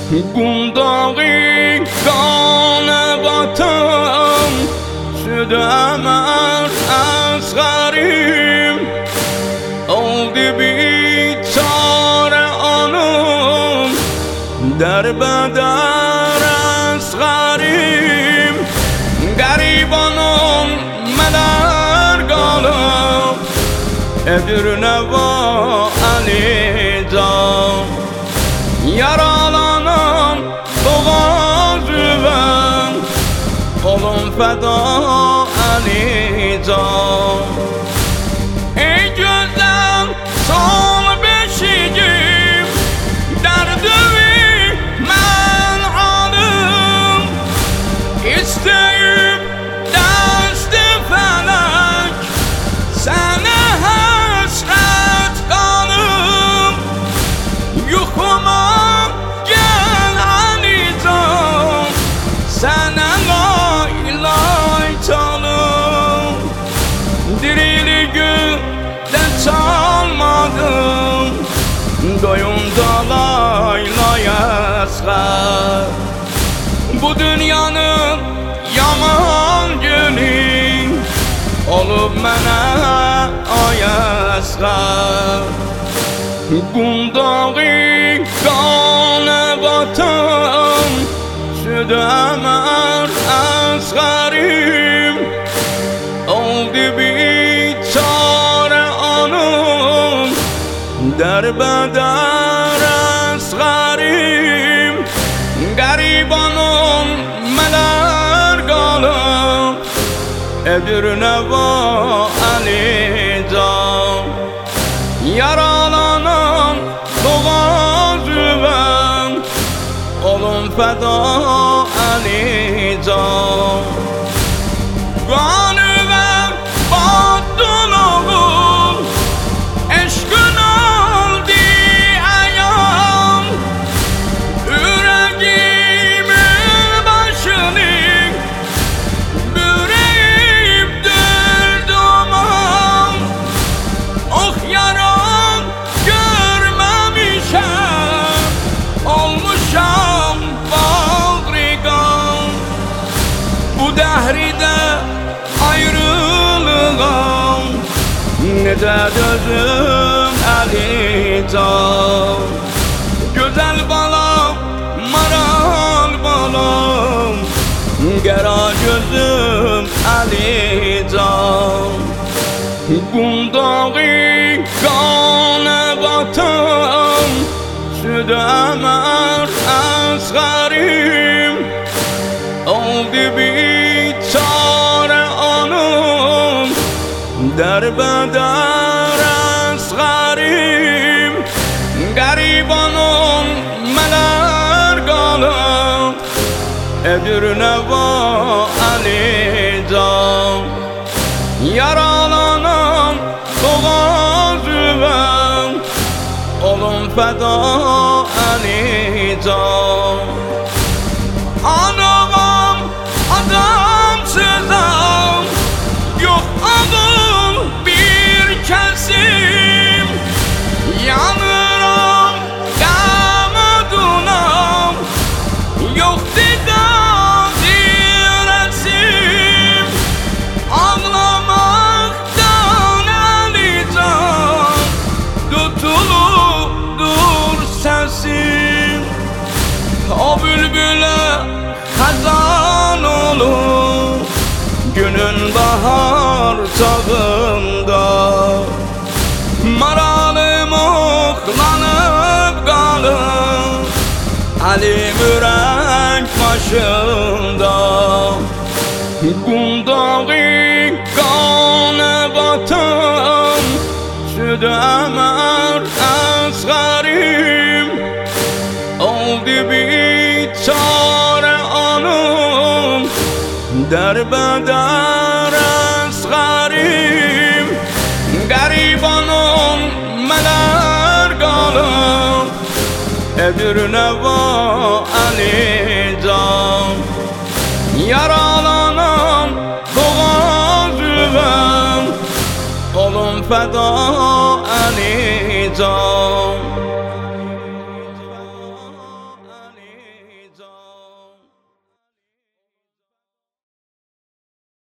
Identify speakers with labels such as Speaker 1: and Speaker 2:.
Speaker 1: Gundağı kanı batım Südemer asgarim Oldu bir çare anım Derbeder asgarim Garibanım meler kalıp Edirne va alican Yaralanan boğazıven Olum feda alican Ey güzel sol beşiğim Derdimi ben alım İsteyip desti felek Sana hasret kalım Yuhuma gel alican Sana lay lay çalım Diriliği de çalmadım Doyumda lay lay asgar Bu dünyanın yaman günü Olup mənə ay asgar Gundağı kanı batım Südemer asgarim Oldu bir çare anım Derbeder asgarim Garibanım meler kalıp Edirne va alican Yaralanan boğazıven Olum feda alican Kanıven battın oğul Eşkın oldu ayağım Yüreğimin başını Büreyip dürdümüm Oh yaram görmemişem Olmuşam bağrigan Bu dehride ayrılığım Ne de dözüm alican Güzel balam, maral balam Gera gözüm alican Gundağı kanı batım Südemer asgarim Oldu bir çare anım Derbeder asgarim Garibanım meler kalıp Edirne va alican Yaralanan boğazıven Olum feda alican Anamam adamsızam Yok ağım bir kesim Yanıram damadunam Yok resim Ağlamaktan alican Tutuludur sesim O bülbüle hazan olur Günün bahar çağında Maralım oklanıp kalır Ali yürek başında Gundağı kanı batım Südemer asgarim Oldu bir çare anım Derbeder asgarim Garibanım meler kalıp Edirne va alican Yaralanan boğazıven Olum feda alican